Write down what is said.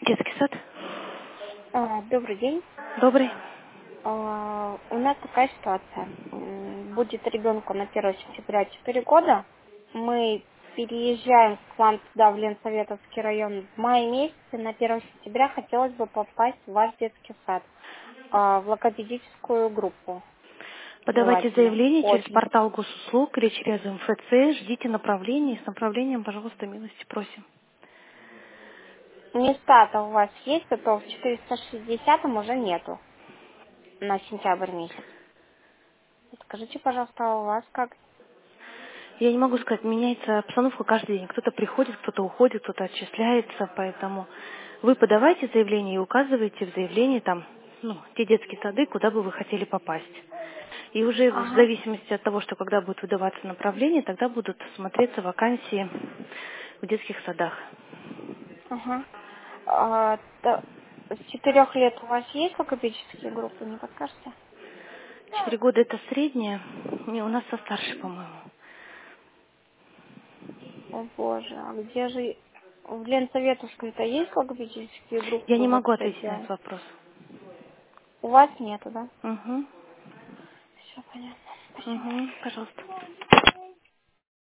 Детский сад. Добрый день. Добрый. У нас такая ситуация. Будет ребенку на 1 сентября 4 года. Мы переезжаем к вам туда, в Ленсоветовский район, в мае месяце. На 1 сентября хотелось бы попасть в ваш детский сад, в логопедическую группу Подавайте желательно. заявление через Очень. портал госуслуг или через МФЦ. Ждите направления. С направлением, пожалуйста, милости просим. Места-то у вас есть, а то в 460-м уже нету на сентябрь месяц. Скажите, пожалуйста, а у вас как? Я не могу сказать, меняется обстановка каждый день. Кто-то приходит, кто-то уходит, кто-то отчисляется, поэтому вы подавайте заявление и указываете в заявлении там, те детские сады, куда бы вы хотели попасть. И уже в Ага. зависимости от того, что когда будет выдаваться направление, тогда будут смотреться вакансии в детских садах. Ага. С 4 лет у вас есть логопедические группы, не подскажете? 4 года это средняя, не, у нас со старше, по-моему. О боже, а где же... В Ленсоветовском-то есть логопедические Я группы, не вот могу ответить на эти? этот вопрос. У вас нету, да? Угу. Все понятно. Спасибо. Угу, пожалуйста.